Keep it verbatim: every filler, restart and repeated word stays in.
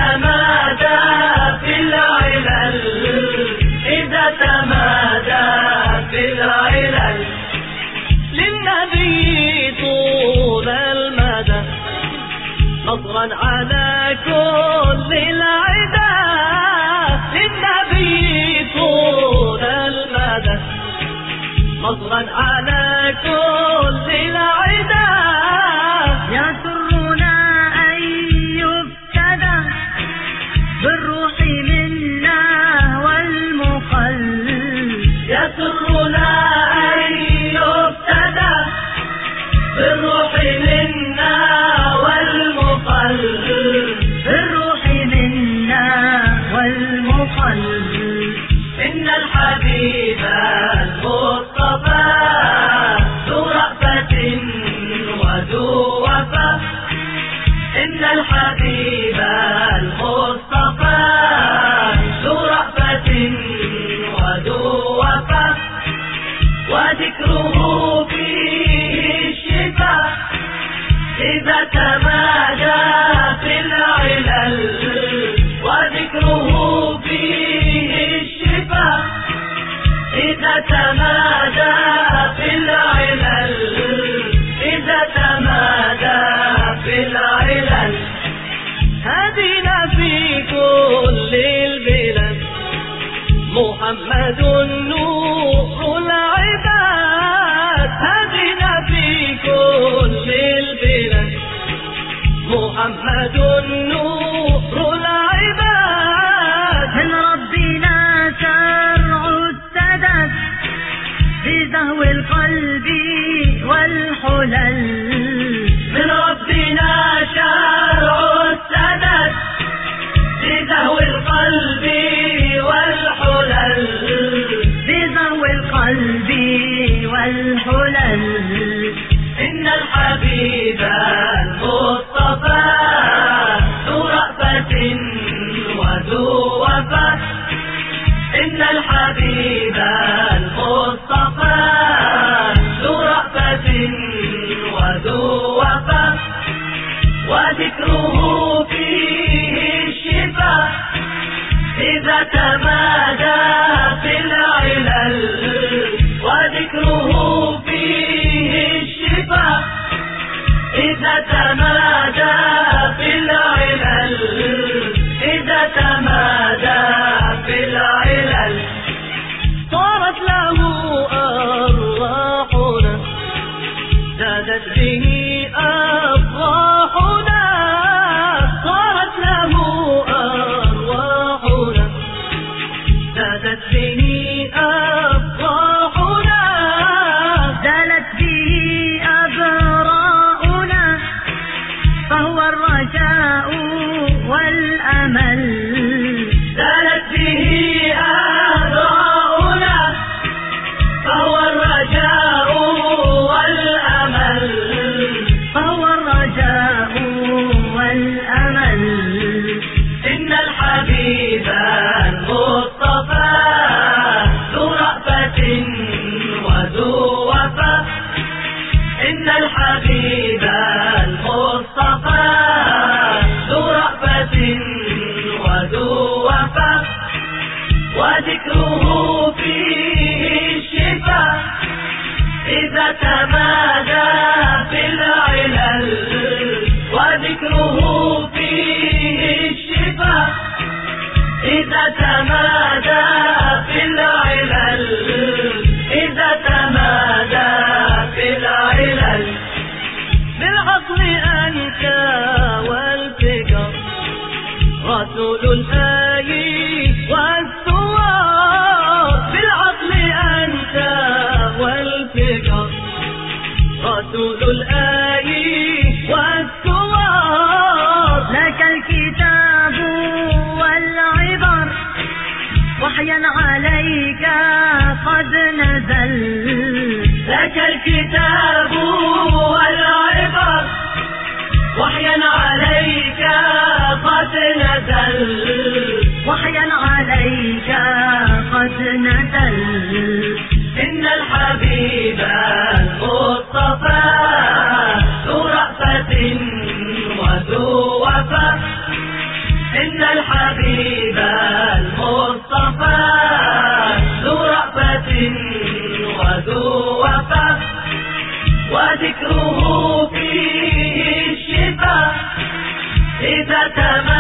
تمادى في العلل إذا تمادى في العلل للنبي طول المدى نصرا على كل العدا للنبي طول المدى نصرا على كل العدا يسرنا أن يفتدى بالروح منا والمقلب يسرنا أن يفتدى بالروح منا والمقلب بالروح منا والمقلب إن الحبيب المصطفى ذو رأفة وذو وفا إن الحبيب المصطفى ذو رأفة وذو وفا وذكره فيه الشفاء إذا تمادى في العلل وذكره فيه الشفاء إذا تمادى في العلل إذا تمادى في العلل هدينا في كل البلاد محمد نور العباد هدينا في كل البلاد محمد نور العباد من ربنا شرع السدد في زهو القلب والحلل من ربنا شرع السدد في زهو القلب والحلل في زهو القلب والحلل إن الحبيب المصطفى ذو رأفة وذو وفا إن الحبيب المصطفى ذو رأفة وذو وفا وذكره فيه الشفاء إذا تمادى في العلل وذكره فيه الشفاء إذا تمادى في العلل إذا تمادى في العلل صارت له أرواحنا زادت به أفراحنا صارت له أرواحنا زادت به أفراحنا زالت به أبراؤنا فهو الرجاء والأمل زالت به أبراؤنا فهو الرجاء والأمل فهو الرجاء والأمل إن الحبيب المصطفى ذو رأفة وذو وفا إن الحبيب المصطفى ذو رأفة وذو وفا وذكره فيه الشفاء إذا تمادى في العلل وذكره فيه الشفاء إذا تمادى في العلل إذا تمادى في العلل بالعقل أنت والفكر رسول الآي والثوار بالعقل أنت والفكر رسول الآي والثوار لك الكتاب والعبر وحيا عليك قد نزل لك الكتاب والعبر وحيا عليك قد نزل وحيا عليك قد نزل إن الحبيب المصطفى ذو رأفة وذو وفا إن الحبيب المصطفى ذو رأفة وذو وفاء وذكره فيه الشفاء إذا تمام